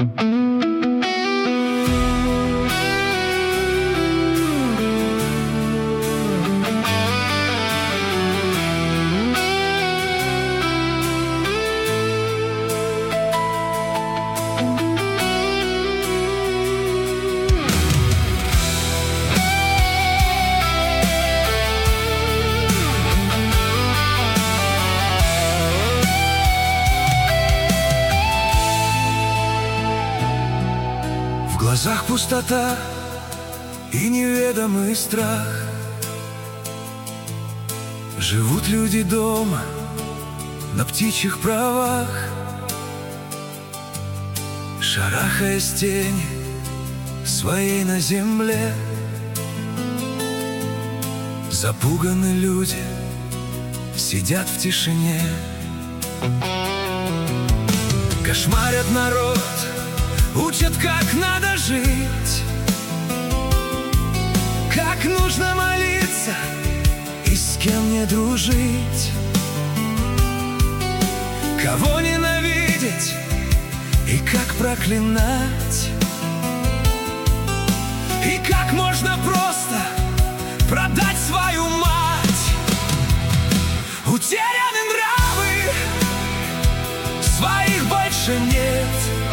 В глазах пустота и неведомый страх. Живут люди дома на птичьих правах, шарахаясь тени своей на земле. Запуганы люди сидят в тишине, кошмарят народ, учат, как надо жить, как нужно молиться и с кем не дружить, кого ненавидеть и как проклинать, и как можно просто продать свою мать. Утеряны нравы, своих больше нет.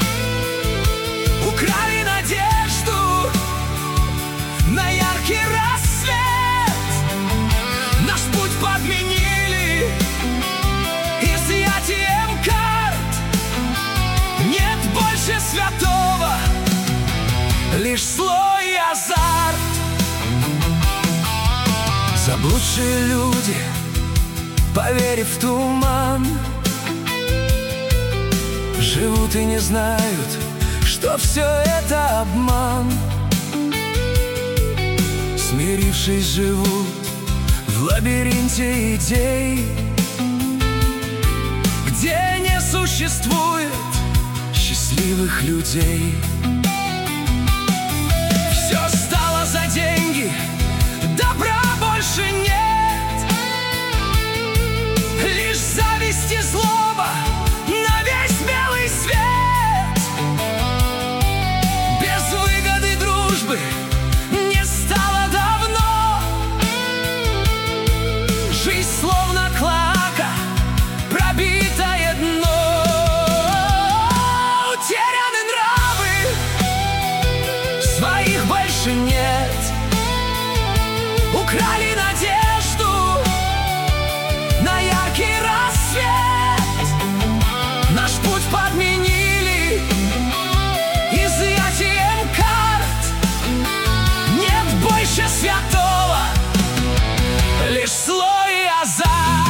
Украли надежду на яркий рассвет. Наш путь подменили изъятием карт. Нет больше святого, лишь злой и азарт. Заблудшие люди, поверив в туман, живут и не знают, что все это обман. Смирившись, живут в лабиринте идей, где не существует счастливых людей. Все стало за деньги, добра больше нет. Лишь зависть и злоба на весь белый свет. Без выгоды дружбы не стало давно. Жизнь словно клоака, пробитое дно. Утеряны нравы, своих больше нет. Украли надежду на яркий рассвет. Наш путь подменили изъятием карт. Нет больше святого, лишь злой и азарт.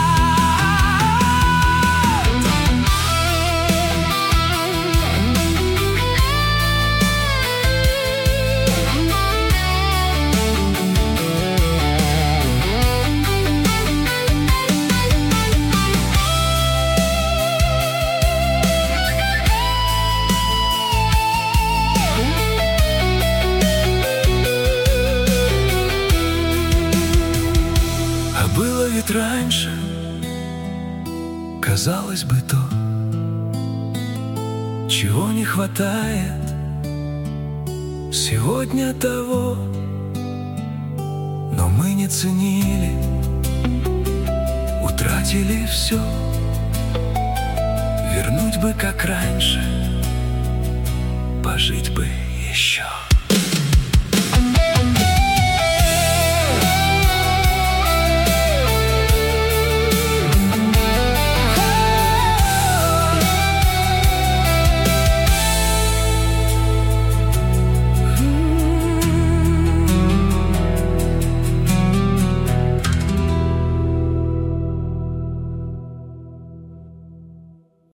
Было ведь раньше, казалось бы, то, чего не хватает сегодня того. Но мы не ценили, утратили все. Вернуть бы, как раньше, пожить бы еще.